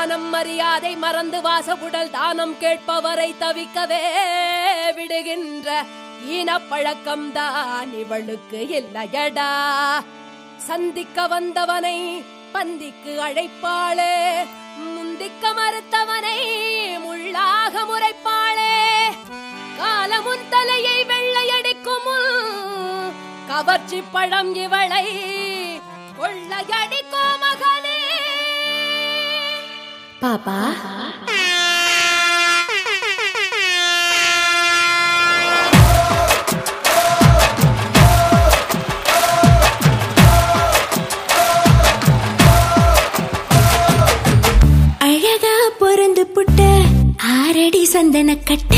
மானம் மரியாதை மறந்து வாசகுடல் தானம் கேட்பவரை தவிக்கவே விடுகின்ற ஈனப்பழக்கம்தான் இவளுக்கு இல்லையடா. சந்திக்க வந்தவனை பந்திக்கு அழைப்பாளே, முந்திக்க மறுத்தவனை முள்ளாக முறைப்பாளே. காலமுன் தலையை வெள்ளையடிக்கும் கவர்ச்சி பழம் இவளை கொள்ளையடிக்கோ மகனே. பாப்பா அழகா பொறந்து புட்ட ஆரடி சந்தன கட்ட,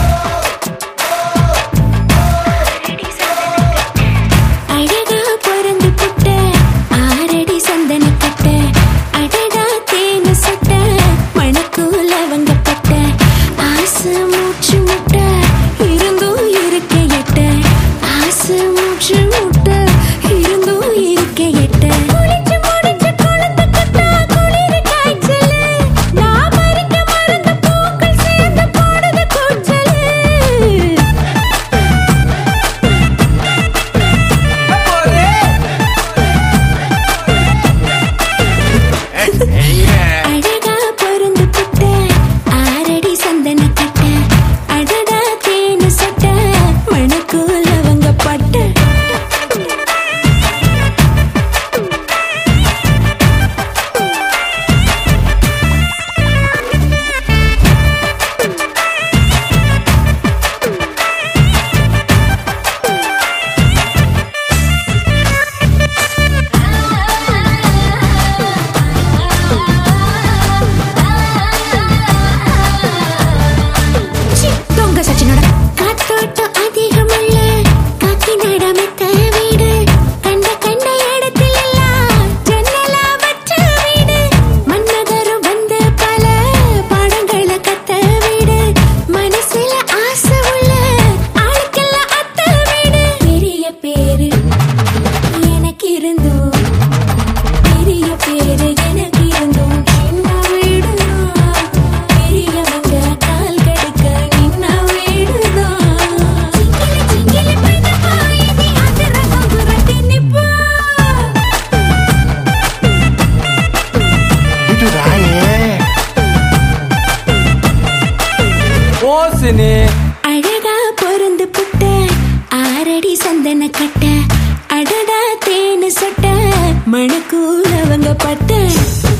அழகா பொறந்து புட்ட ஆரடி சந்தன கட்ட, அடடா தேனு சட்ட மணக்கூல வங்கப்பட்ட, ஆசை மூச்சு முட்ட இருந்தும் இருக்க எட்ட, ஆசை மூச்சு முட்ட இருந்தும் இருக்க எட்ட. அழகா பொருந்து புட்ட ஆரடி சந்தன கட்ட, அடடா தேனு சட்ட மணக்கூல வங்கப்பட்ட. அழகா பொருந்து புட்ட ஆரடி சந்தன கட்ட, அடடா தேனு சட்ட மணக்கூல வங்கப்பட்ட.